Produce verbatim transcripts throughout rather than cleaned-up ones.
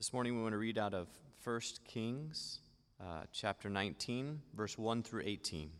This morning we want to read out of First Kings, uh, chapter nineteen, verse one through eighteen.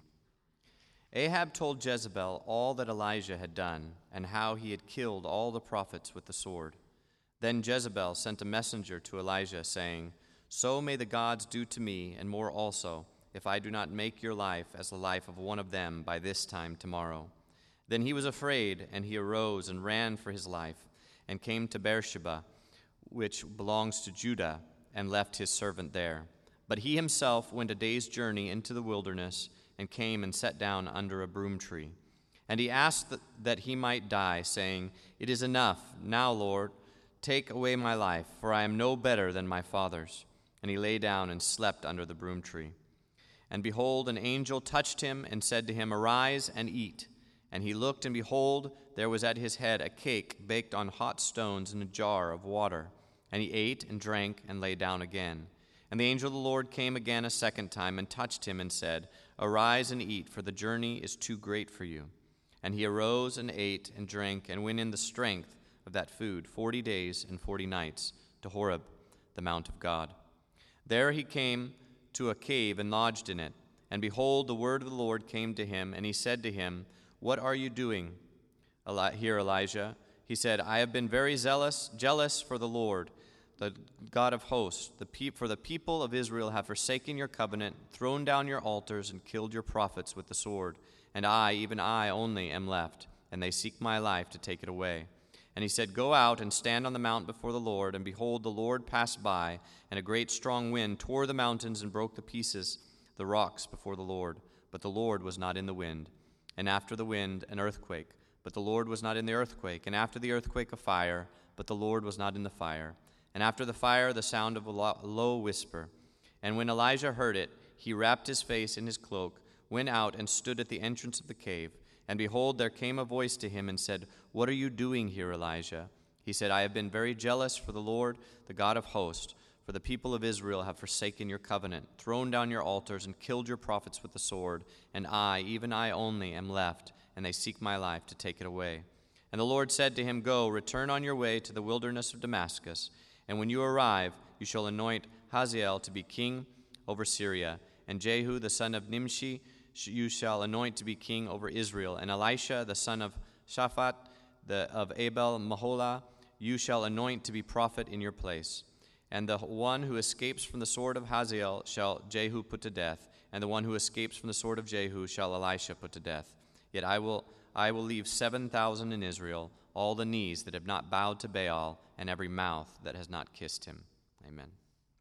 Ahab told Jezebel all that Elijah had done and how he had killed all the prophets with the sword. Then Jezebel sent a messenger to Elijah, saying, "So may the gods do to me, and more also, if I do not make your life as the life of one of them by this time tomorrow." Then he was afraid, and he arose and ran for his life, and came to Beersheba, which belongs to Judah, and left his servant there. But he himself went a day's journey into the wilderness, and came and sat down under a broom tree. And he asked that, that he might die, saying, "It is enough. Now, Lord, take away my life, for I am no better than my fathers." And he lay down and slept under the broom tree. And behold, an angel touched him and said to him, "Arise and eat." And he looked, and behold, there was at his head a cake baked on hot stones in a jar of water. And he ate and drank and lay down again. And the angel of the Lord came again a second time and touched him and said, "Arise and eat, for the journey is too great for you." And he arose and ate and drank and went in the strength of that food forty days and forty nights to Horeb, the mount of God. There he came to a cave and lodged in it. And behold, the word of the Lord came to him, and he said to him, "What are you doing Eli- here, Elijah?" He said, "I have been very zealous, jealous for the Lord, the God of hosts. The pe- for the people of Israel have forsaken your covenant, thrown down your altars, and killed your prophets with the sword. And I, even I only, am left, and they seek my life to take it away." And he said, "Go out and stand on the mount before the Lord." And behold, the Lord passed by, and a great strong wind tore the mountains and broke to pieces the rocks before the Lord. But the Lord was not in the wind. And after the wind, an earthquake. But the Lord was not in the earthquake. And after the earthquake, a fire. But the Lord was not in the fire. And after the fire, the sound of a low whisper. And when Elijah heard it, he wrapped his face in his cloak, went out, and stood at the entrance of the cave. And behold, there came a voice to him and said, "What are you doing here, Elijah?" He said, "I have been very jealous for the Lord, the God of hosts. For the people of Israel have forsaken your covenant, thrown down your altars, and killed your prophets with the sword. And I, even I only, am left, and they seek my life to take it away." And the Lord said to him, "Go, return on your way to the wilderness of Damascus. And when you arrive, you shall anoint Hazael to be king over Syria, and Jehu the son of Nimshi you shall anoint to be king over Israel, and Elisha the son of Shaphat the, of Abel Maholah you shall anoint to be prophet in your place. And the one who escapes from the sword of Hazael shall Jehu put to death, and the one who escapes from the sword of Jehu shall Elisha put to death. Yet I will I will leave seven thousand in Israel, all the knees that have not bowed to Baal, and every mouth that has not kissed him." Amen.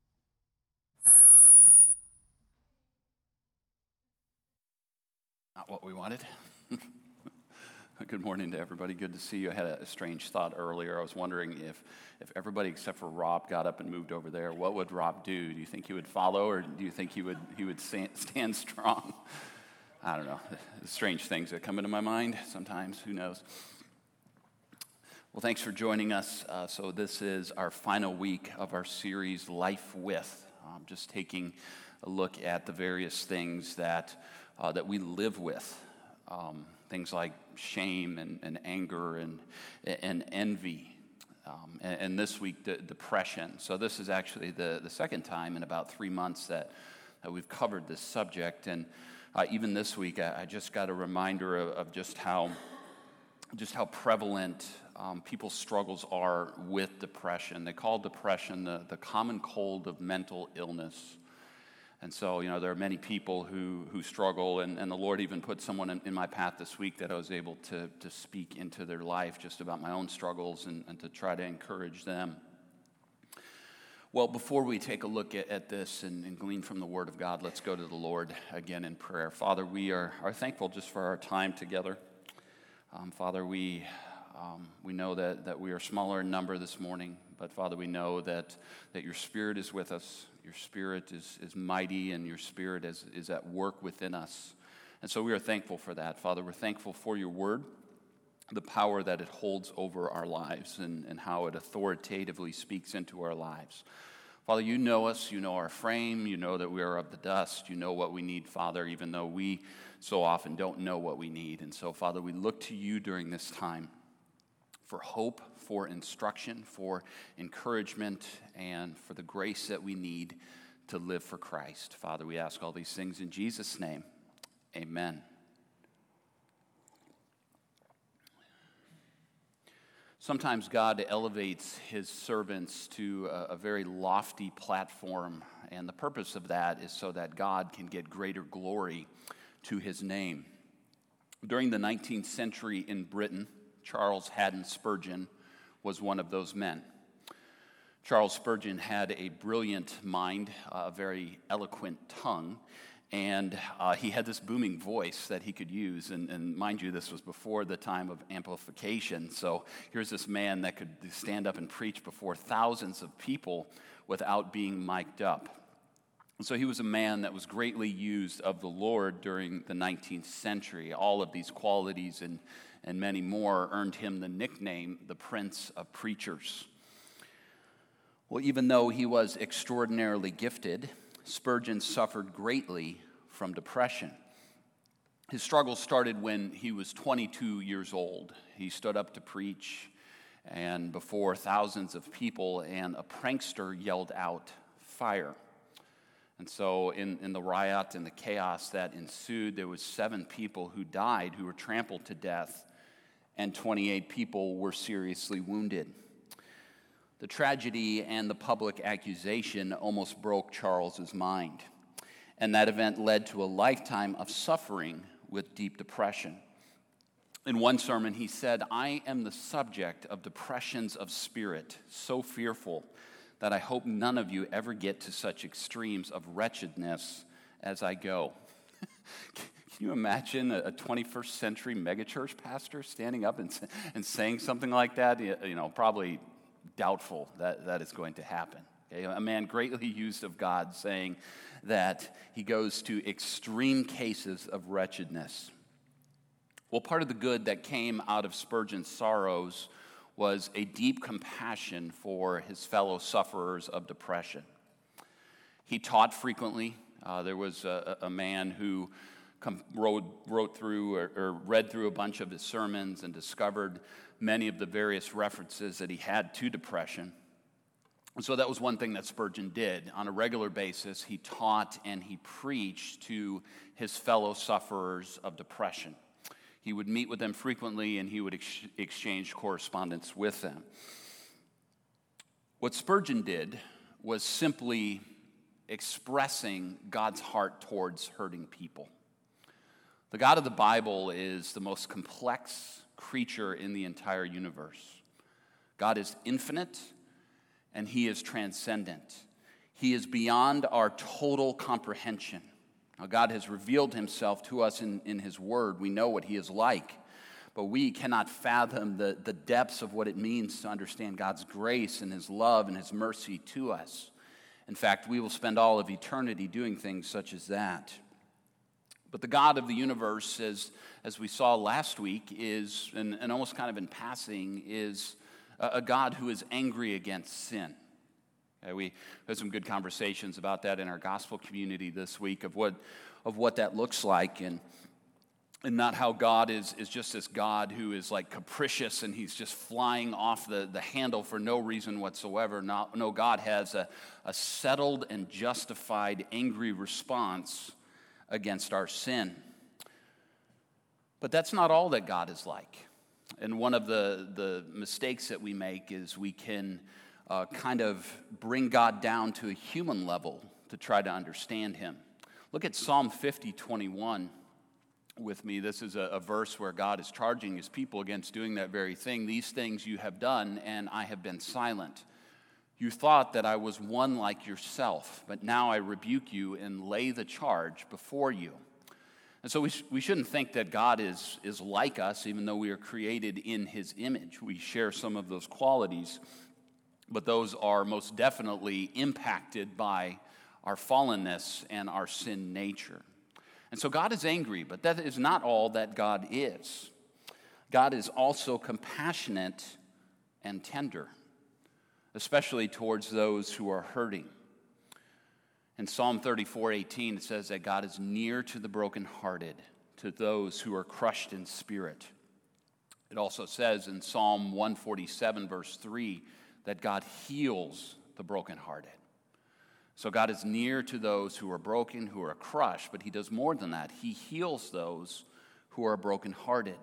Not what we wanted. Good morning to everybody. Good to see you. I had a strange thought earlier. I was wondering if, if everybody except for Rob got up and moved over there, what would Rob do? Do you think he would follow, or do you think he would he would stand strong? I don't know. Strange things that come into my mind sometimes. Who knows? Well, thanks for joining us. Uh, so this is our final week of our series, Life With. Um, just taking a look at the various things that uh, that we live with. Um, things like shame and, and anger and, and envy. Um, and, and this week, de- depression. So this is actually the, the second time in about three months that, that we've covered this subject. And uh, even this week, I, I just got a reminder of, of just how just how prevalent um, people's struggles are with depression. They call depression the, the common cold of mental illness. And so, you know, there are many people who, who struggle, and, and the Lord even put someone in, in my path this week that I was able to, to speak into their life just about my own struggles and, and to try to encourage them. Well, before we take a look at, at this and, and glean from the Word of God, let's go to the Lord again in prayer. Father, we are, are thankful just for our time together. Um, Father, we um, we know that, that we are smaller in number this morning, but Father, we know that, that your Spirit is with us. Your Spirit is, is mighty, and your Spirit is, is at work within us. And so we are thankful for that. Father, we're thankful for your word, the power that it holds over our lives, and, and how it authoritatively speaks into our lives. Father, you know us, you know our frame, you know that we are of the dust, you know what we need, Father, even though we so often don't know what we need. And so, Father, we look to you during this time. for hope, for instruction, for encouragement, and for the grace that we need to live for Christ. Father, we ask all these things in Jesus' name. Amen. Sometimes God elevates his servants to a, a very lofty platform, and the purpose of that is so that God can get greater glory to his name. During the nineteenth century in Britain, Charles Haddon Spurgeon was one of those men. Charles Spurgeon had a brilliant mind, a very eloquent tongue, and uh, he had this booming voice that he could use. And, and mind you, this was before the time of amplification. So here's this man that could stand up and preach before thousands of people without being mic'd up. And so he was a man that was greatly used of the Lord during the nineteenth century. All of these qualities and, and many more earned him the nickname, the Prince of Preachers. Well, even though he was extraordinarily gifted, Spurgeon suffered greatly from depression. His struggle started when he was twenty-two years old. He stood up to preach and before thousands of people, and a prankster yelled out, "Fire." And so in, in the riot and the chaos that ensued, there was seven people who died, who were trampled to death, and twenty-eight people were seriously wounded. The tragedy and the public accusation almost broke Charles's mind, and that event led to a lifetime of suffering with deep depression. In one sermon, he said, "I am the subject of depressions of spirit, so fearful that I hope none of you ever get to such extremes of wretchedness as I go." Can you imagine a twenty-first century megachurch pastor standing up and, and saying something like that? You know, probably doubtful that that is going to happen. Okay? A man greatly used of God saying that he goes to extreme cases of wretchedness. Well, part of the good that came out of Spurgeon's sorrows was a deep compassion for his fellow sufferers of depression. He taught frequently. Uh, there was a, a man who com- wrote, wrote through or, or read through a bunch of his sermons and discovered many of the various references that he had to depression. And so that was one thing that Spurgeon did. On a regular basis, he taught and he preached to his fellow sufferers of depression. He would meet with them frequently, and he would ex- exchange correspondence with them. What Spurgeon did was simply expressing God's heart towards hurting people. The God of the Bible is the most complex creature in the entire universe. God is infinite, and he is transcendent. He is beyond our total comprehension. Now, God has revealed himself to us in, in his word. We know what he is like, but we cannot fathom the, the depths of what it means to understand God's grace and his love and his mercy to us. In fact, we will spend all of eternity doing things such as that. But the God of the universe, as, as we saw last week, is, and, and almost kind of in passing, is a, a God who is angry against sin. Okay, we had some good conversations about that in our gospel community this week of what of what that looks like, and and not how God is, is just this God who is like capricious and he's just flying off the, the handle for no reason whatsoever. No, no, God has a, a settled and justified angry response against our sin. But that's not all that God is like. And one of the, the mistakes that we make is we can Uh, kind of bring God down to a human level to try to understand him. Look at Psalm fifty, twenty-one with me. This is a, a verse where God is charging his people against doing that very thing. "These things you have done, and I have been silent. You thought that I was one like yourself, but now I rebuke you and lay the charge before you." And so we, sh- we shouldn't think that God is, is like us, even though we are created in his image. We share some of those qualities, but those are most definitely impacted by our fallenness and our sin nature. And so God is angry, but that is not all that God is. God is also compassionate and tender, especially towards those who are hurting. In Psalm thirty-four, eighteen, it says that God is near to the brokenhearted, to those who are crushed in spirit. It also says in Psalm one forty-seven, verse three, that God heals the brokenhearted. So God is near to those who are broken, who are crushed, but he does more than that. He heals those who are brokenhearted.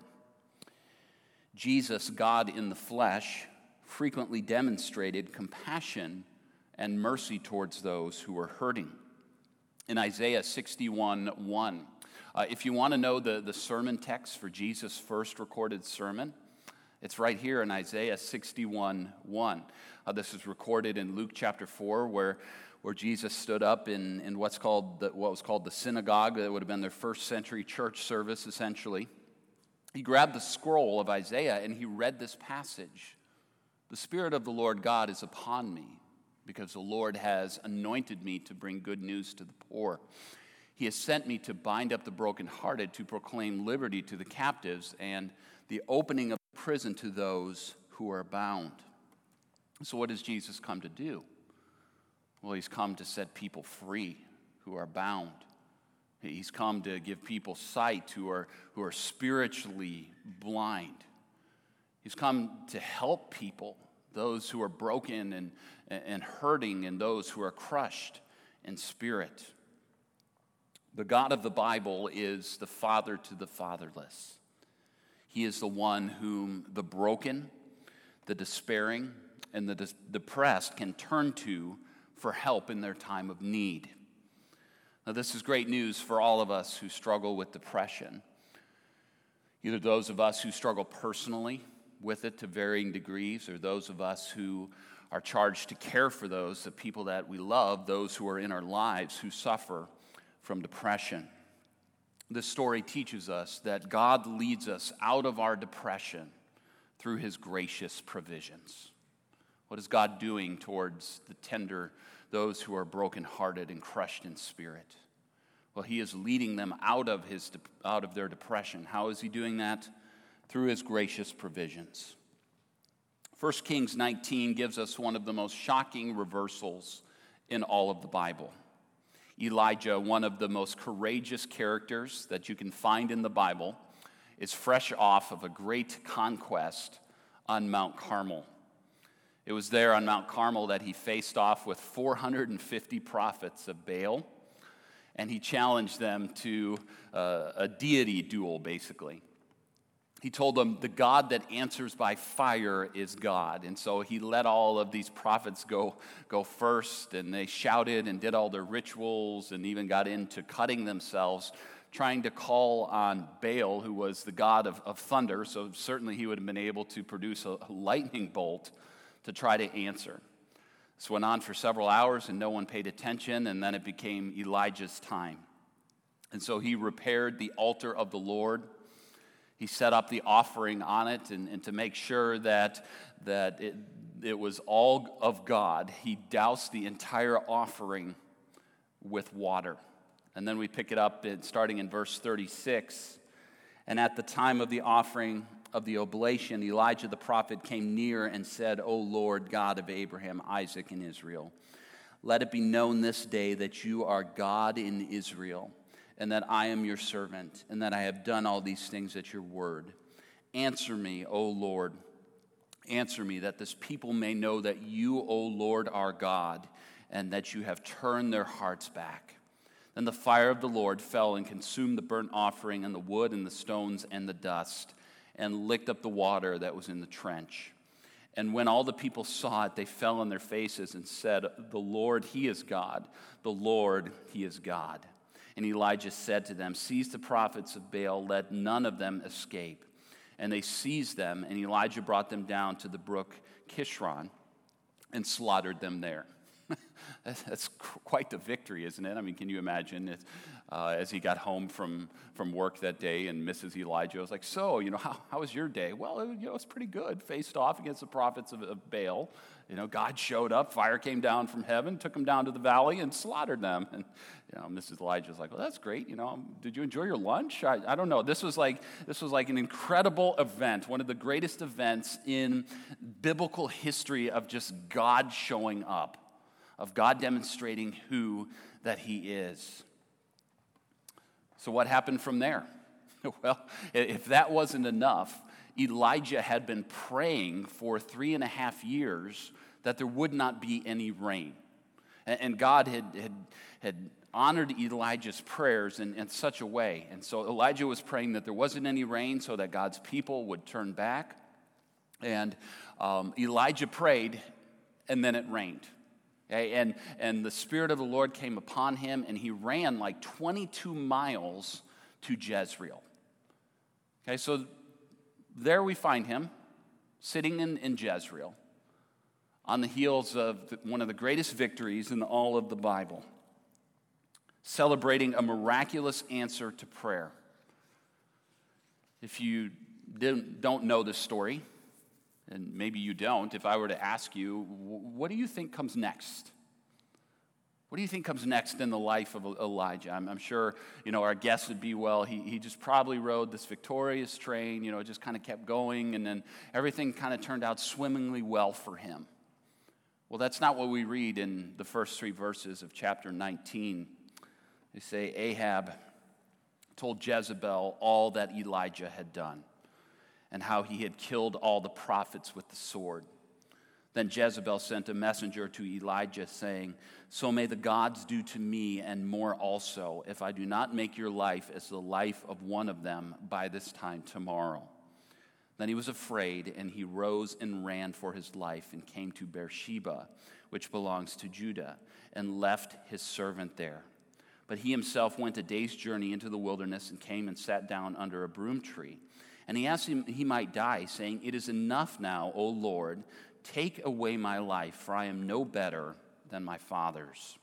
Jesus, God in the flesh, frequently demonstrated compassion and mercy towards those who were hurting. In Isaiah sixty-one one, uh, if you want to know the, the sermon text for Jesus' first recorded sermon, it's right here in Isaiah sixty-one one. Uh, this is recorded in Luke chapter four, where, where Jesus stood up in, in what's called the, what was called the synagogue. That would have been their first century church service, essentially. He grabbed the scroll of Isaiah and he read this passage. The Spirit of the Lord God is upon me, because the Lord has anointed me to bring good news to the poor. He has sent me to bind up the brokenhearted, to proclaim liberty to the captives, and the opening of prison to those who are bound. So what does Jesus come to do? Well, he's come to set people free who are bound. He's come to give people sight who are, who are spiritually blind. He's come to help people, those who are broken and, and hurting, and those who are crushed in spirit. The God of the Bible is the father to the fatherless. He is the one whom the broken, the despairing, and the dis- depressed can turn to for help in their time of need. Now, this is great news for all of us who struggle with depression. Either those of us who struggle personally with it to varying degrees, or those of us who are charged to care for those, the people that we love, those who are in our lives who suffer from depression. This story teaches us that God leads us out of our depression through his gracious provisions. What is God doing towards the tender, those who are brokenhearted and crushed in spirit? Well, he is leading them out of his out of their depression. How is he doing that? Through his gracious provisions. First Kings nineteen gives us one of the most shocking reversals in all of the Bible. Elijah, one of the most courageous characters that you can find in the Bible, is fresh off of a great conquest on Mount Carmel. It was there on Mount Carmel that he faced off with four hundred fifty prophets of Baal, and he challenged them to uh, a deity duel, basically. He told them the God that answers by fire is God. And so he let all of these prophets go, go first, and they shouted and did all their rituals and even got into cutting themselves, trying to call on Baal, who was the god of, of thunder. So certainly he would have been able to produce a, a lightning bolt to try to answer. This went on for several hours and no one paid attention, and then it became Elijah's time. And so he repaired the altar of the Lord. He set up the offering on it, and, and to make sure that, that it, it was all of God, he doused the entire offering with water. And then we pick it up in, starting in verse thirty-six. And at the time of the offering of the oblation, Elijah the prophet came near and said, O Lord, God of Abraham, Isaac, and Israel, let it be known this day that you are God in Israel, and that I am your servant, and that I have done all these things at your word. Answer me, O Lord, answer me, that this people may know that you, O Lord, are God, and that you have turned their hearts back. Then the fire of the Lord fell and consumed the burnt offering and the wood and the stones and the dust, and licked up the water that was in the trench. And when all the people saw it, they fell on their faces and said, the Lord, he is God. The Lord, he is God. And Elijah said to them, seize the prophets of Baal, let none of them escape. And they seized them, and Elijah brought them down to the brook Kishron and slaughtered them there. That's quite the victory, isn't it? I mean, can you imagine it, uh, as he got home from, from work that day, and Missus Elijah was like, so, you know, how, how was your day? Well, it, you know, it's pretty good. Faced off against the prophets of, of Baal. You know, God showed up, fire came down from heaven, took them down to the valley, and slaughtered them. And, you know, Missus Elijah's like, well, that's great. You know, did you enjoy your lunch? I, I don't know. This was like this was like an incredible event, one of the greatest events in biblical history of just God showing up, of God demonstrating who that he is. So what happened from there? Well, if that wasn't enough, Elijah had been praying for three and a half years that there would not be any rain. And God had, had, had honored Elijah's prayers in, in such a way. And so Elijah was praying that there wasn't any rain so that God's people would turn back. And um, Elijah prayed, and then it rained. Okay? And, and the Spirit of the Lord came upon him, and he ran like twenty-two miles to Jezreel. Okay, so there we find him, sitting in, in Jezreel, on the heels of the, one of the greatest victories in all of the Bible, celebrating a miraculous answer to prayer. If you didn't, don't know this story, and maybe you don't, if I were to ask you, what do you think comes next? What do you think comes next in the life of Elijah? I'm, I'm sure, you know, our guess would be, well, he, he just probably rode this victorious train, you know, it just kind of kept going, and then everything kind of turned out swimmingly well for him. Well, that's not what we read in the first three verses of chapter nineteen. They say Ahab told Jezebel all that Elijah had done and how he had killed all the prophets with the sword. Then Jezebel sent a messenger to Elijah saying, "So may the gods do to me and more also, if I do not make your life as the life of one of them by this time tomorrow." Then he was afraid, and he rose and ran for his life and came to Beersheba, which belongs to Judah, and left his servant there. But he himself went a day's journey into the wilderness and came and sat down under a broom tree. And he asked him he might die, saying, "It is enough now, O Lord, take away my life, for I am no better than my father's."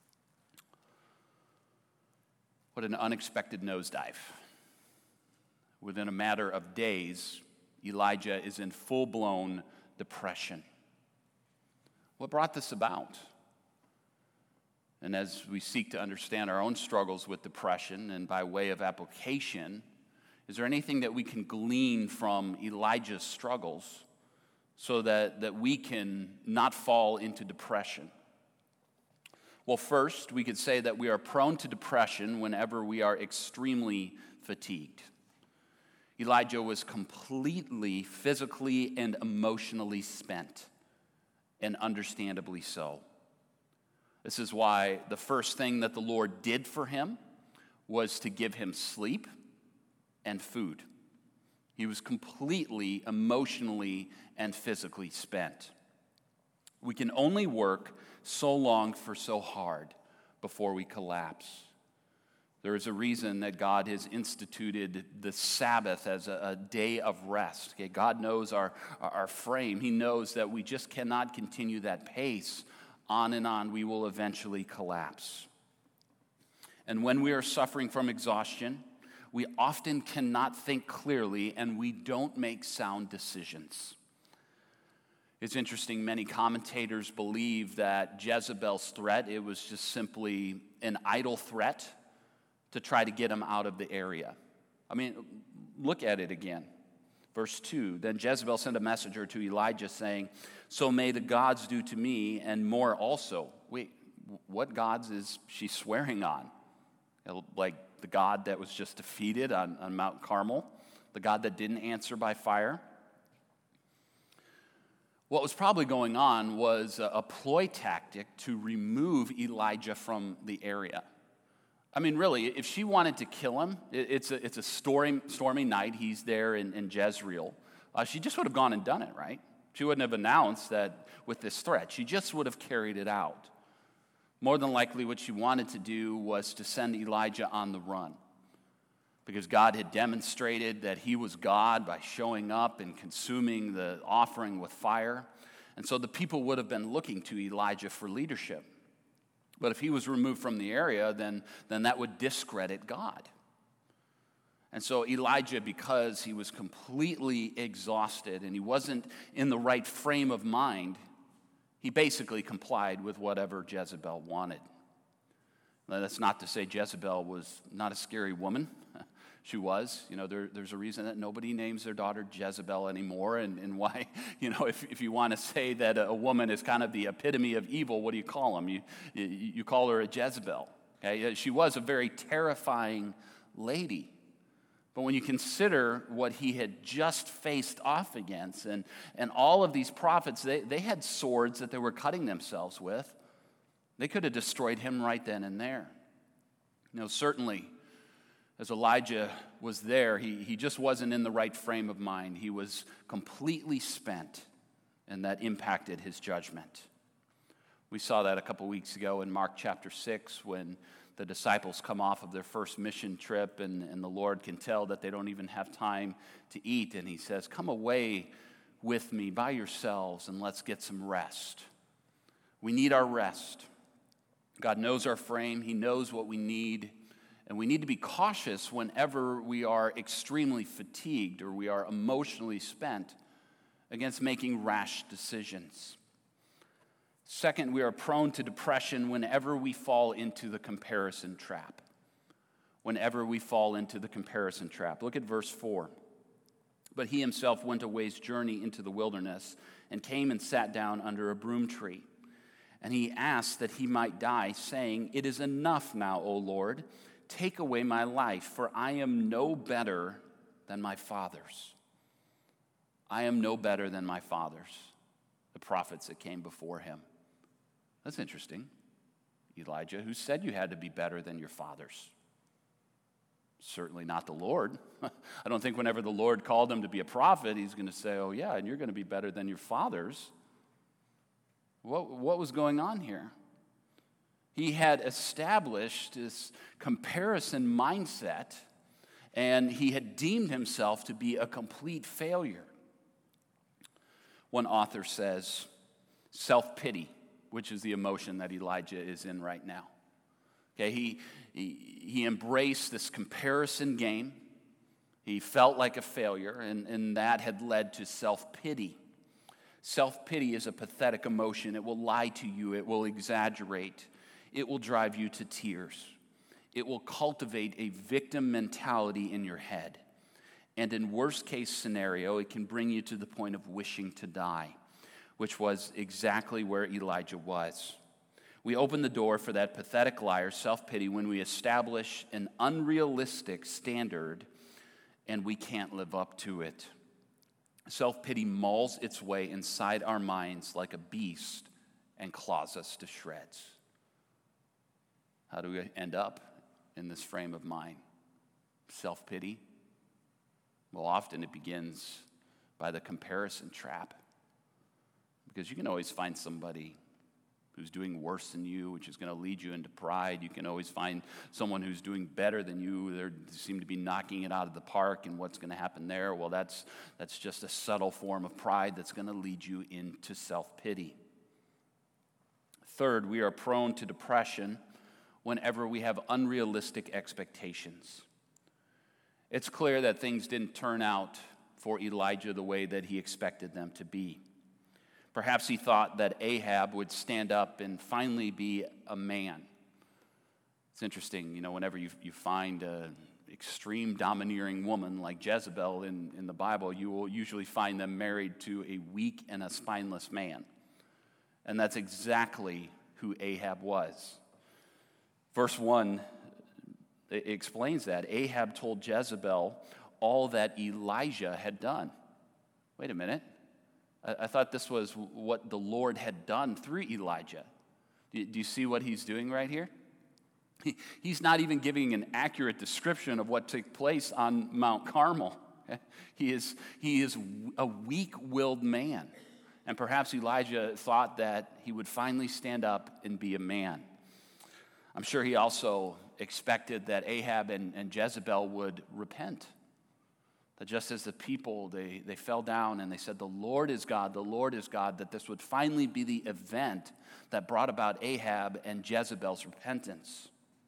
What an unexpected nosedive. Within a matter of days, Elijah is in full-blown depression. What brought this about? And as we seek to understand our own struggles with depression, and by way of application, is there anything that we can glean from Elijah's struggles so that, that we can not fall into depression? Well, first, we could say that we are prone to depression whenever we are extremely fatigued. Elijah was completely physically and emotionally spent, and understandably so. This is why the first thing that the Lord did for him was to give him sleep and food. He was completely emotionally and physically spent. We can only work so long for so hard before we collapse. There is a reason that God has instituted the Sabbath as a, a day of rest. Okay, God knows our, our frame. He knows that we just cannot continue that pace. On and on, we will eventually collapse. And when we are suffering from exhaustion, we often cannot think clearly, and we don't make sound decisions. It's interesting, many commentators believe that Jezebel's threat, it was just simply an idle threat to try to get him out of the area. I mean, look at it again. Verse two, then Jezebel sent a messenger to Elijah saying, "So may the gods do to me and more also." Wait, what gods is she swearing on? Like the God that was just defeated on, on Mount Carmel? The God that didn't answer by fire? What was probably going on was a, a ploy tactic to remove Elijah from the area. I mean, really, if she wanted to kill him, it, it's a, it's a stormy, stormy night. He's there in, in Jezreel. Uh, she just would have gone and done it, right? She wouldn't have announced that with this threat. She just would have carried it out. More than likely, what she wanted to do was to send Elijah on the run, because God had demonstrated that he was God by showing up and consuming the offering with fire. And so the people would have been looking to Elijah for leadership. But if he was removed from the area, then, then that would discredit God. And so Elijah, because he was completely exhausted and he wasn't in the right frame of mind, he basically complied with whatever Jezebel wanted. Now, that's not to say Jezebel was not a scary woman. She was. You know, there, there's a reason that nobody names their daughter Jezebel anymore, and, and why, you know, if, if you want to say that a, a woman is kind of the epitome of evil, what do you call them? You, you, you call her a Jezebel. Okay? She was a very terrifying lady. But when you consider what he had just faced off against, and, and all of these prophets, they, they had swords that they were cutting themselves with. They could have destroyed him right then and there. You know, certainly, as Elijah was there, he, he just wasn't in the right frame of mind. He was completely spent, and that impacted his judgment. We saw that a couple weeks ago in Mark chapter six when the disciples come off of their first mission trip, and, and the Lord can tell that they don't even have time to eat. And he says, come away with me by yourselves and let's get some rest. We need our rest. God knows our frame. He knows what we need. And we need to be cautious whenever we are extremely fatigued or we are emotionally spent against making rash decisions. Second, we are prone to depression whenever we fall into the comparison trap. Whenever we fall into the comparison trap. Look at verse four. But he himself went a way's journey into the wilderness and came and sat down under a broom tree. And he asked that he might die, saying, it is enough now, O Lord. Take away my life, for I am no better than my fathers. I am no better than my fathers, the prophets that came before him. That's interesting. Elijah, who said you had to be better than your fathers? Certainly not the Lord. I don't think whenever the Lord called him to be a prophet, he's going to say, oh yeah, and you're going to be better than your fathers. What, what was going on here? He had established this comparison mindset, and he had deemed himself to be a complete failure. One author says, self-pity, which is the emotion that Elijah is in right now. Okay, he, he, he embraced this comparison game. He felt like a failure, and, and that had led to self-pity. Self-pity is a pathetic emotion. It will lie to you. It will exaggerate. It will drive you to tears. It will cultivate a victim mentality in your head. And in worst case scenario, it can bring you to the point of wishing to die, which was exactly where Elijah was. We open the door for that pathetic liar, self-pity, when we establish an unrealistic standard and we can't live up to it. Self-pity mauls its way inside our minds like a beast and claws us to shreds. How do we end up in this frame of mind? Self-pity? Well, often it begins by the comparison trap. Because you can always find somebody who's doing worse than you, which is going to lead you into pride. You can always find someone who's doing better than you. They seem to be knocking it out of the park, and what's going to happen there? Well, that's, that's just a subtle form of pride that's going to lead you into self-pity. Third, we are prone to depression whenever we have unrealistic expectations. It's clear that things didn't turn out for Elijah the way that he expected them to be. Perhaps he thought that Ahab would stand up and finally be a man. It's interesting, you know, whenever you, you find an extreme domineering woman like Jezebel in, in the Bible, you will usually find them married to a weak and a spineless man. And that's exactly who Ahab was. Verse one it explains that. Ahab told Jezebel all that Elijah had done. Wait a minute. I thought this was what the Lord had done through Elijah. Do you see what he's doing right here? He's not even giving an accurate description of what took place on Mount Carmel. He is, he is a weak-willed man. And perhaps Elijah thought that he would finally stand up and be a man. I'm sure he also expected that Ahab and, and Jezebel would repent. That just as the people, they, they fell down and they said, the Lord is God, the Lord is God, that this would finally be the event that brought about Ahab and Jezebel's repentance.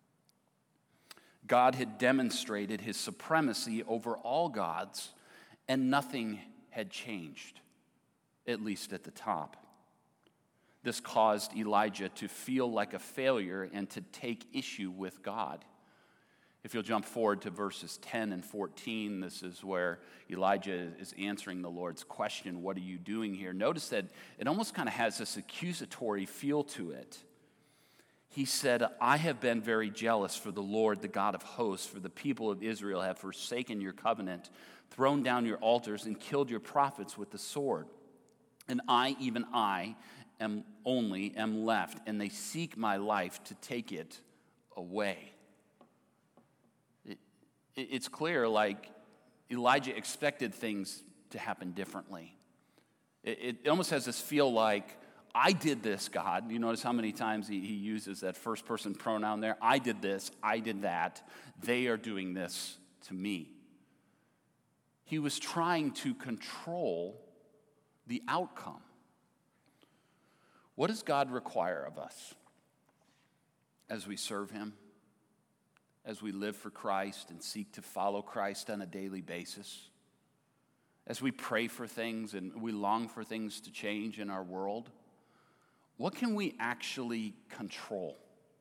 God had demonstrated his supremacy over all gods, and nothing had changed, at least at the top. This caused Elijah to feel like a failure and to take issue with God. If you'll jump forward to verses ten and fourteen, this is where Elijah is answering the Lord's question, what are you doing here? Notice that it almost kind of has this accusatory feel to it. He said, I have been very jealous for the Lord, the God of hosts, for the people of Israel have forsaken your covenant, thrown down your altars, and killed your prophets with the sword. And I, even I, am only am left, and they seek my life to take it away. It, it, it's clear, like Elijah expected things to happen differently. It, it almost has this feel like, I did this, God. You notice how many times he, he uses that first person pronoun there? I did this, I did that. They are doing this to me. He was trying to control the outcome. What does God require of us as we serve him, as we live for Christ and seek to follow Christ on a daily basis, as we pray for things and we long for things to change in our world? What can we actually control?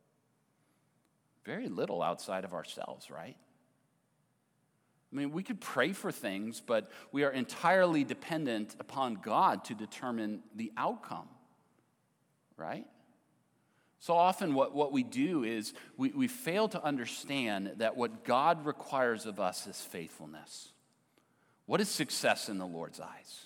Very little outside of ourselves, right? I mean, we could pray for things, but we are entirely dependent upon God to determine the outcome, right? So often what, what we do is we, we fail to understand that what God requires of us is faithfulness. What is success in the Lord's eyes?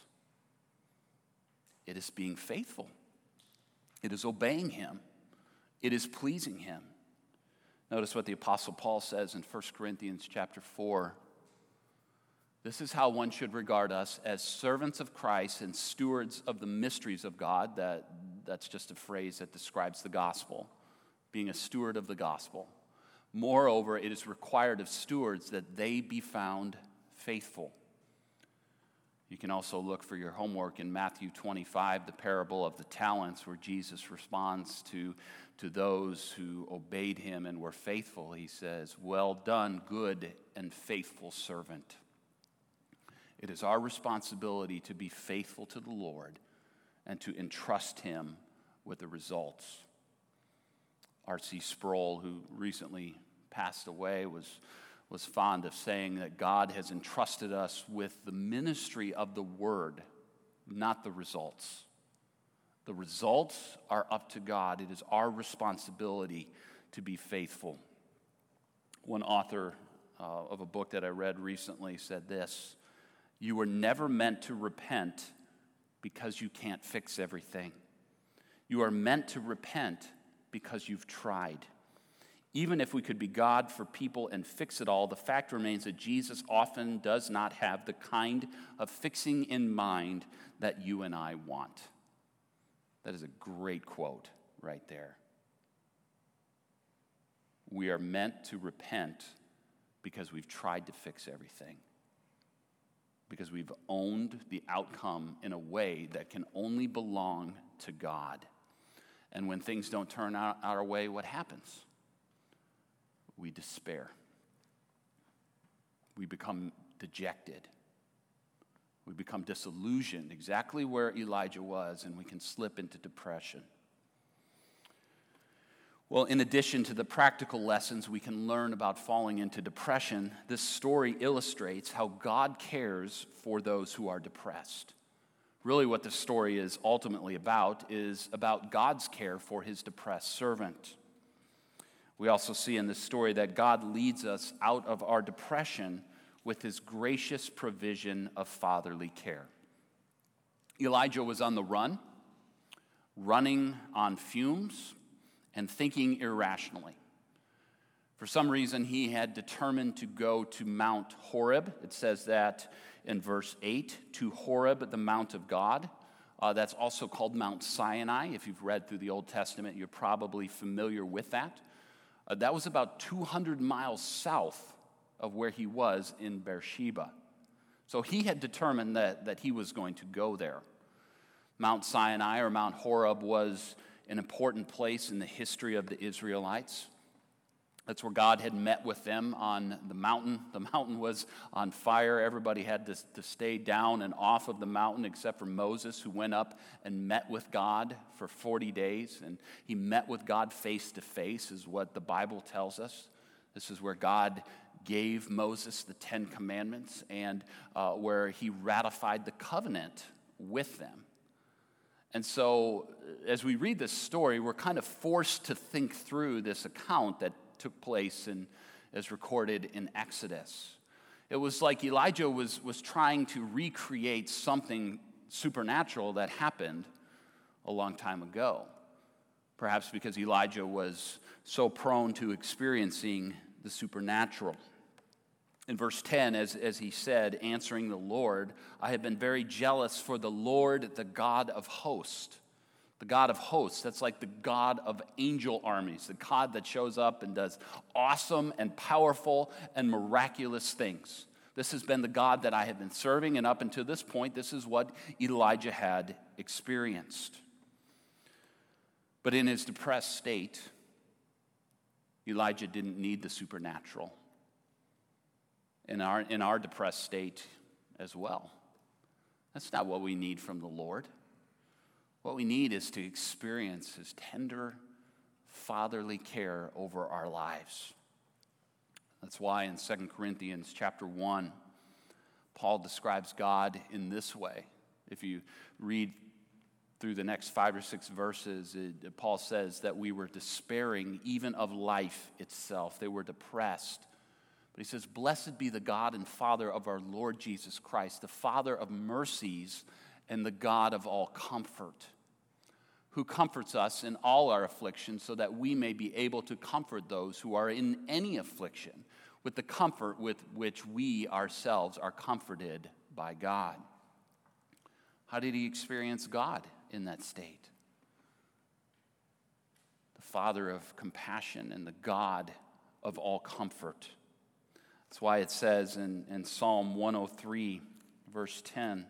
It is being faithful. It is obeying him. It is pleasing him. Notice what the Apostle Paul says in First Corinthians chapter four. This is how one should regard us, as servants of Christ and stewards of the mysteries of God. That, that's just a phrase that describes the gospel, being a steward of the gospel. Moreover, it is required of stewards that they be found faithful. You can also look for your homework in Matthew twenty-five, the parable of the talents, where Jesus responds to, to those who obeyed him and were faithful. He says, well done, good and faithful servant. It is our responsibility to be faithful to the Lord and to entrust him with the results. R C Sproul, who recently passed away, was was fond of saying that God has entrusted us with the ministry of the word, not the results. The results are up to God. It is our responsibility to be faithful. One author uh, of a book that I read recently said this: you were never meant to repent because you can't fix everything. You are meant to repent because you've tried. Even if we could be God for people and fix it all, the fact remains that Jesus often does not have the kind of fixing in mind that you and I want. That is a great quote right there. We are meant to repent because we've tried to fix everything, because we've owned the outcome in a way that can only belong to God. And when things don't turn out our way, what happens? We despair. We become dejected. We become disillusioned, exactly where Elijah was, and we can slip into depression. Well, in addition to the practical lessons we can learn about falling into depression, this story illustrates how God cares for those who are depressed. Really, what this story is ultimately about is about God's care for his depressed servant. We also see in this story that God leads us out of our depression with his gracious provision of fatherly care. Elijah was on the run, running on fumes, and thinking irrationally. For some reason, he had determined to go to Mount Horeb. It says that in verse eight, to Horeb, the Mount of God. Uh, that's also called Mount Sinai. If you've read through the Old Testament, you're probably familiar with that. Uh, that was about two hundred miles south of where he was in Beersheba. So he had determined that, that he was going to go there. Mount Sinai, or Mount Horeb, was an important place in the history of the Israelites. That's where God had met with them on the mountain. The mountain was on fire. Everybody had to, to stay down and off of the mountain except for Moses, who went up and met with God for forty days. And he met with God face to face, is what the Bible tells us. This is where God gave Moses the Ten Commandments and uh, where he ratified the covenant with them. And so as we read this story, we're kind of forced to think through this account that took place and is recorded in Exodus. It was like Elijah was, was trying to recreate something supernatural that happened a long time ago. Perhaps because Elijah was so prone to experiencing the supernatural. In verse ten, as, as he said, answering the Lord, I have been very jealous for the Lord, the God of hosts. The God of hosts, that's like the God of angel armies, the God that shows up and does awesome and powerful and miraculous things. This has been the God that I have been serving, and up until this point, this is what Elijah had experienced. But in his depressed state, Elijah didn't need the supernatural. In our, in our depressed state as well. That's not what we need from the Lord. What we need is to experience his tender, fatherly care over our lives. That's why in Second Corinthians chapter one, Paul describes God in this way. If you read through the next five or six verses, it, Paul says that we were despairing even of life itself. They were depressed. But he says, blessed be the God and Father of our Lord Jesus Christ, the Father of mercies and the God of all comfort, who comforts us in all our afflictions so that we may be able to comfort those who are in any affliction with the comfort with which we ourselves are comforted by God. How did he experience God in that state? The Father of compassion and the God of all comfort. That's why it says in, in Psalm one oh three, verse ten,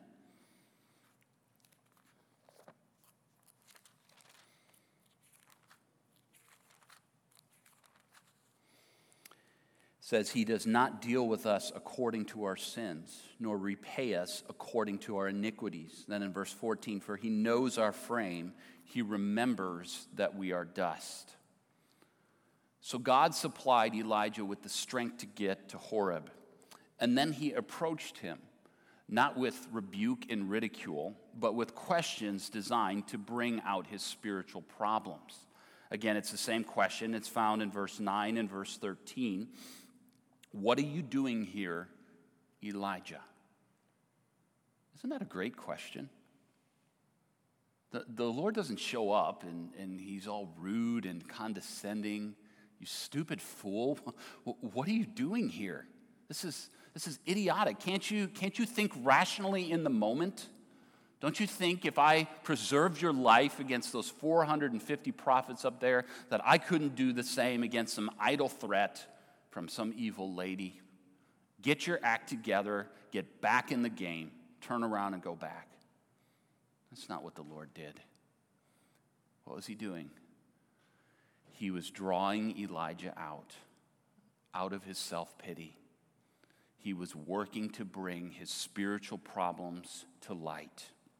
says, he does not deal with us according to our sins, nor repay us according to our iniquities. Then in verse fourteen, for he knows our frame, he remembers that we are dust. So God supplied Elijah with the strength to get to Horeb. And then he approached him, not with rebuke and ridicule, but with questions designed to bring out his spiritual problems. Again, it's the same question. It's found in verse nine and verse thirteen. What are you doing here, Elijah? Isn't that a great question? The, the Lord doesn't show up and, and he's all rude and condescending. You stupid fool. What are you doing here? This is, this is idiotic. Can't you, can't you think rationally in the moment? Don't you think if I preserved your life against those four hundred fifty prophets up there, that I couldn't do the same against some idle threat from some evil lady? Get your act together, get back in the game, turn around and go back. That's not what the Lord did. What was he doing? He was drawing Elijah out, out of his self-pity. He was working to bring his spiritual problems to light.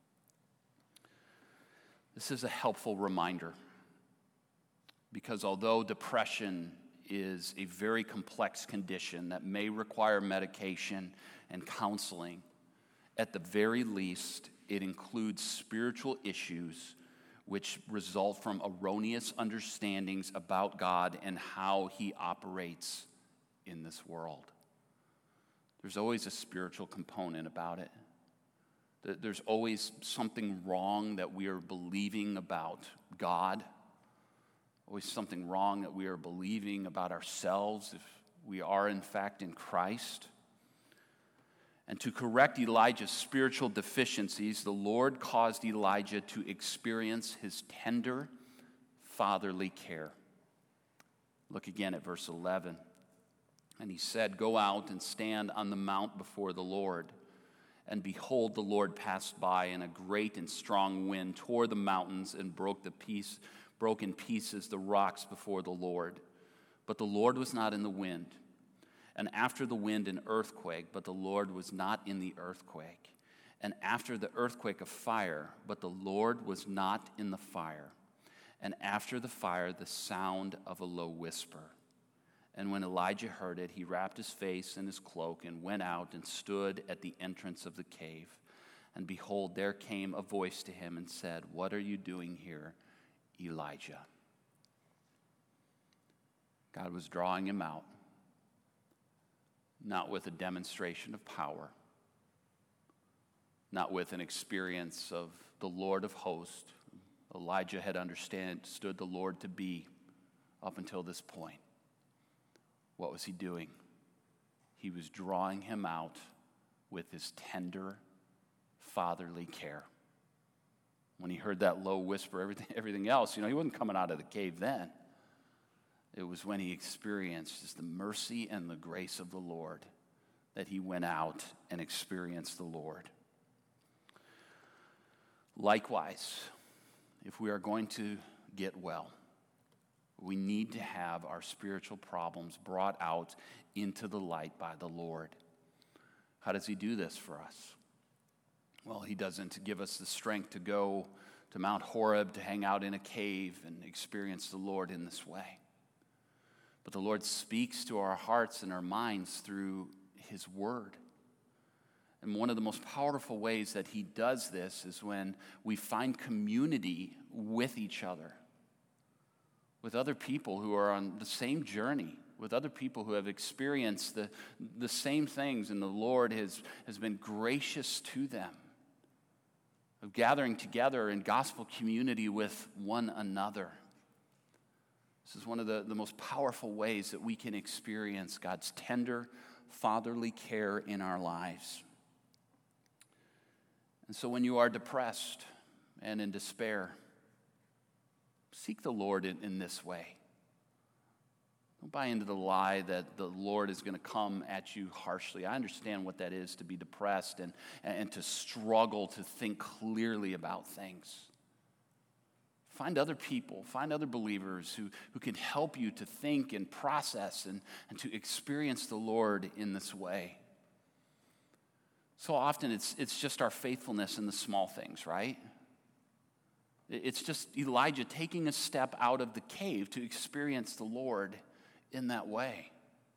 This is a helpful reminder because although depression is a very complex condition that may require medication and counseling, at the very least, it includes spiritual issues which result from erroneous understandings about God and how he operates in this world. There's always a spiritual component about it. There's always something wrong that we are believing about God. Always something wrong that we are believing about ourselves if we are in fact in Christ. And to correct Elijah's spiritual deficiencies, the Lord caused Elijah to experience his tender, fatherly care. Look again at verse eleven. And he said, go out and stand on the mount before the Lord. And behold, the Lord passed by, and a great and strong wind tore the mountains and broke the piece, broke in pieces the rocks before the Lord. But the Lord was not in the wind. And after the wind, an earthquake, but the Lord was not in the earthquake. And after the earthquake, a fire, but the Lord was not in the fire. And after the fire, the sound of a low whisper. And when Elijah heard it, he wrapped his face in his cloak and went out and stood at the entrance of the cave. And behold, there came a voice to him and said, "What are you doing here, Elijah?" God was drawing him out, not with a demonstration of power, not with an experience of the Lord of hosts. Elijah had understood the Lord to be up until this point. What was he doing? He was drawing him out with his tender, fatherly care. When he heard that low whisper, everything, everything else, you know, he wasn't coming out of the cave then. It was when he experienced just the mercy and the grace of the Lord that he went out and experienced the Lord. Likewise, if we are going to get well, we need to have our spiritual problems brought out into the light by the Lord. How does he do this for us? Well, he doesn't give us the strength to go to Mount Horeb to hang out in a cave and experience the Lord in this way. But the Lord speaks to our hearts and our minds through his word. And one of the most powerful ways that he does this is when we find community with each other, with other people who are on the same journey, with other people who have experienced the, the same things, and the Lord has, has been gracious to them, of gathering together in gospel community with one another. This is one of the, the most powerful ways that we can experience God's tender, fatherly care in our lives. And so when you are depressed and in despair, seek the Lord in, in this way. Don't buy into the lie that the Lord is going to come at you harshly. I understand what that is to be depressed and, and to struggle to think clearly about things. Find other people, find other believers who, who can help you to think and process and, and to experience the Lord in this way. So often it's, it's just our faithfulness in the small things, right? It's just Elijah taking a step out of the cave to experience the Lord in that way.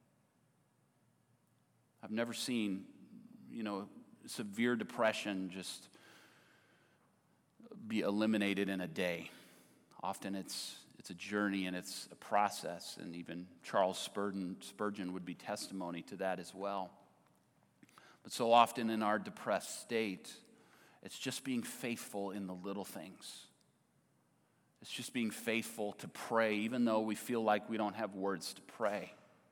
I've never seen, you know, severe depression just be eliminated in a day. Often it's it's a journey and it's a process, and even Charles Spurgeon, Spurgeon would be testimony to that as well. But so often in our depressed state, it's just being faithful in the little things. It's just being faithful to pray, even though we feel like we don't have words to pray.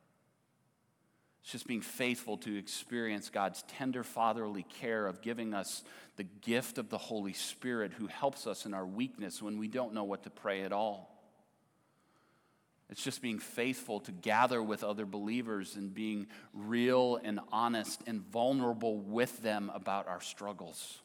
It's just being faithful to experience God's tender fatherly care of giving us the gift of the Holy Spirit, who helps us in our weakness when we don't know what to pray at all. It's just being faithful to gather with other believers and being real and honest and vulnerable with them about our struggles.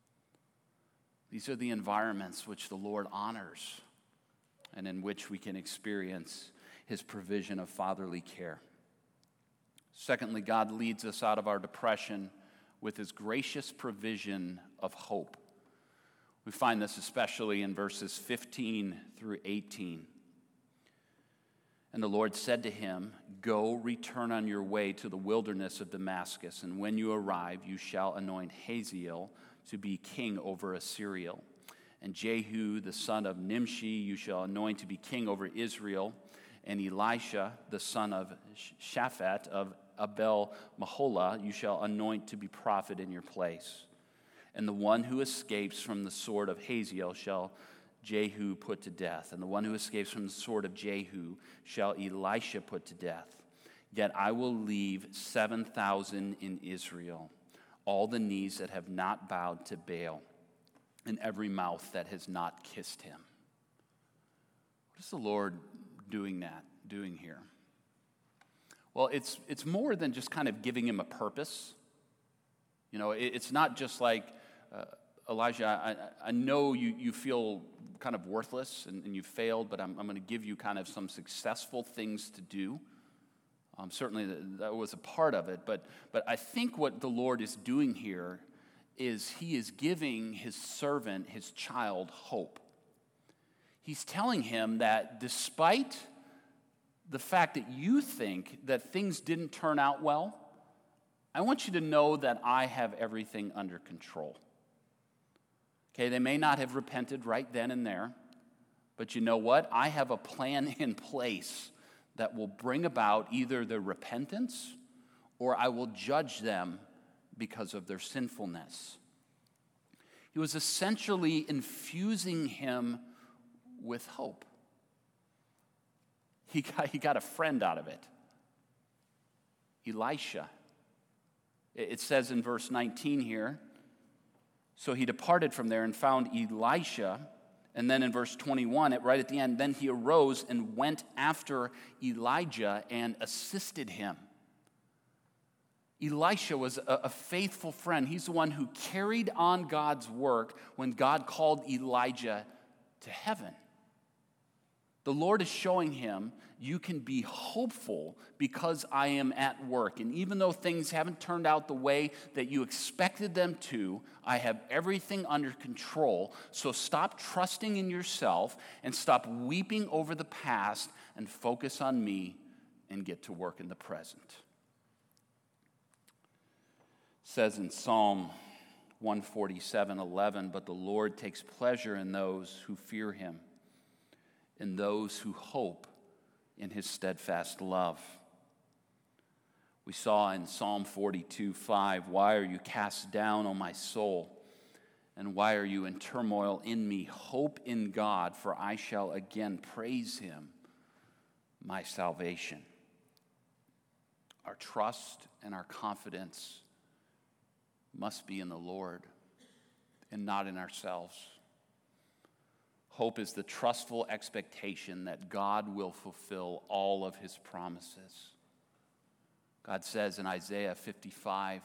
These are the environments which the Lord honors and in which we can experience his provision of fatherly care. Secondly, God leads us out of our depression with his gracious provision of hope. We find this especially in verses fifteen through eighteen. And the Lord said to him, "Go, return on your way to the wilderness of Damascus, and when you arrive, you shall anoint Hazael to be king over Assyria. And Jehu, the son of Nimshi, you shall anoint to be king over Israel. And Elisha, the son of Shaphat of Abel-Maholah, you shall anoint to be prophet in your place. And the one who escapes from the sword of Hazael shall Jehu put to death. And the one who escapes from the sword of Jehu shall Elisha put to death. Yet I will leave seven thousand in Israel, all the knees that have not bowed to Baal, and every mouth that has not kissed him." What is the Lord doing that, doing here? Well, it's it's more than just kind of giving him a purpose. You know, it, it's not just like, uh, Elijah, I, I know you, you feel kind of worthless and, and you failed, but I'm, I'm going to give you kind of some successful things to do. Um, certainly that, that was a part of it, but but I think what the Lord is doing here is he is giving his servant, his child, hope. He's telling him that despite the fact that you think that things didn't turn out well, I want you to know that I have everything under control. Okay, they may not have repented right then and there, but you know what? I have a plan in place that will bring about either their repentance or I will judge them because of their sinfulness. He was essentially infusing him with hope. He got, he got a friend out of it, Elisha. It says in verse nineteen here, so he departed from there and found Elisha. And then in verse twenty-one, right at the end, then he arose and went after Elijah and assisted him. Elisha was a, a faithful friend. He's the one who carried on God's work when God called Elijah to heaven. The Lord is showing him, you can be hopeful because I am at work. And even though things haven't turned out the way that you expected them to, I have everything under control. So stop trusting in yourself and stop weeping over the past and focus on me and get to work in the present. It says in Psalm one forty-seven eleven, but the Lord takes pleasure in those who fear him, in those who hope in his steadfast love. We saw in Psalm forty-two five, why are you cast down, O my soul? And why are you in turmoil in me? Hope in God, for I shall again praise him, my salvation. Our trust and our confidence must be in the Lord and not in ourselves. Hope is the trustful expectation that God will fulfill all of his promises. God says in Isaiah fifty-five,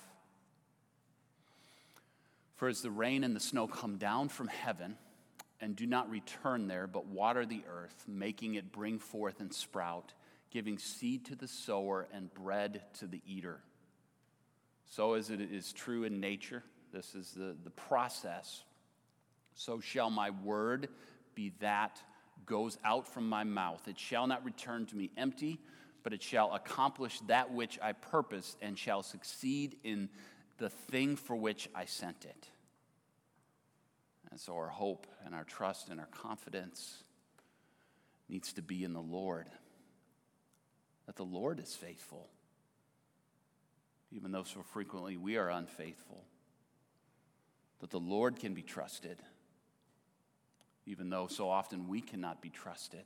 for as the rain and the snow come down from heaven and do not return there, but water the earth, making it bring forth and sprout, giving seed to the sower and bread to the eater. So as it is true in nature, this is the, the process, so shall my word be that goes out from my mouth. It shall not return to me empty, but it shall accomplish that which I purpose and shall succeed in the thing for which I sent it. And so our hope and our trust and our confidence needs to be in the Lord. That the Lord is faithful, even though so frequently we are unfaithful. That the Lord can be trusted, even though so often we cannot be trusted.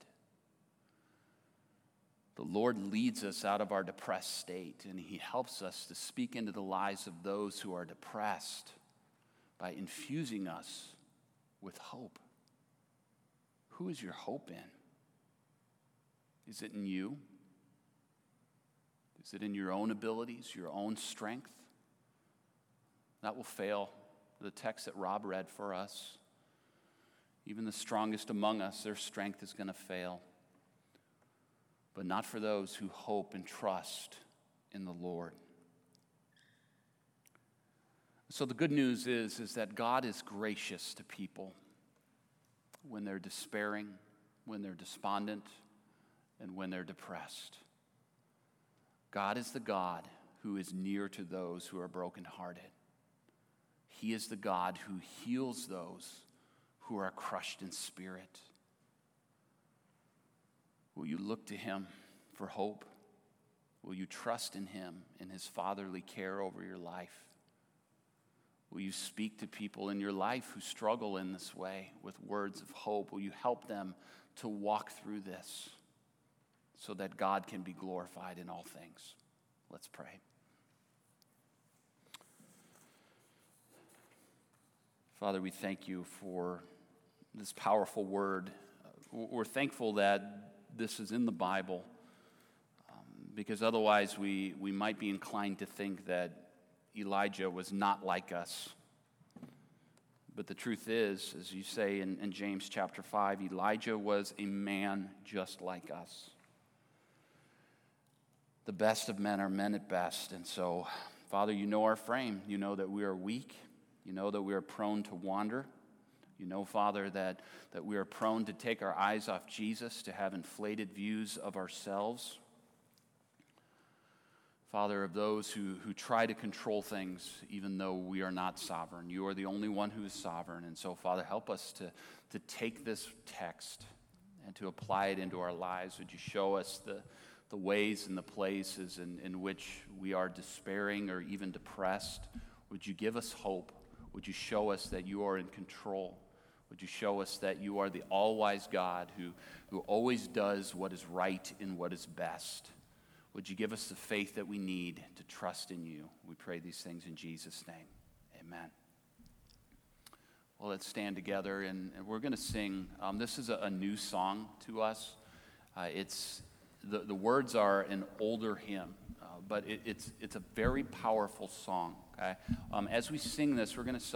The Lord leads us out of our depressed state, and he helps us to speak into the lives of those who are depressed by infusing us with hope. Who is your hope in? Is it in you? Is it in your own abilities, your own strength? That will fail. The text that Rob read for us, even the strongest among us, their strength is going to fail. But not for those who hope and trust in the Lord. So the good news is, is that God is gracious to people when they're despairing, when they're despondent, and when they're depressed. God is the God who is near to those who are brokenhearted. He is the God who heals those who are crushed in spirit. Will you look to him for hope? Will you trust in him, in his fatherly care over your life? Will you speak to people in your life who struggle in this way with words of hope? Will you help them to walk through this so that God can be glorified in all things? Let's pray. Father, we thank you for this powerful word. We're thankful that this is in the Bible, um, because otherwise we, we might be inclined to think that Elijah was not like us. But the truth is, as you say in, in James chapter five, Elijah was a man just like us. The best of men are men at best. And so, Father, you know our frame. You know that we are weak. You know that we are prone to wander. You know, Father, that, that we are prone to take our eyes off Jesus, to have inflated views of ourselves. Father, of those who, who try to control things even though we are not sovereign. You are the only one who is sovereign. And so, Father, help us to, to take this text and to apply it into our lives. Would you show us the, the ways and the places in, in which we are despairing or even depressed? Would you give us hope? Would you show us that you are in control? Would you show us that you are the all-wise God who, who always does what is right and what is best? Would you give us the faith that we need to trust in you? We pray these things in Jesus' name. Amen. Well, let's stand together, and, and we're going to sing. Um, this is a, a new song to us. Uh, it's the, the words are an older hymn, uh, but it, it's, it's a very powerful song. Okay? Um, as we sing this, we're going to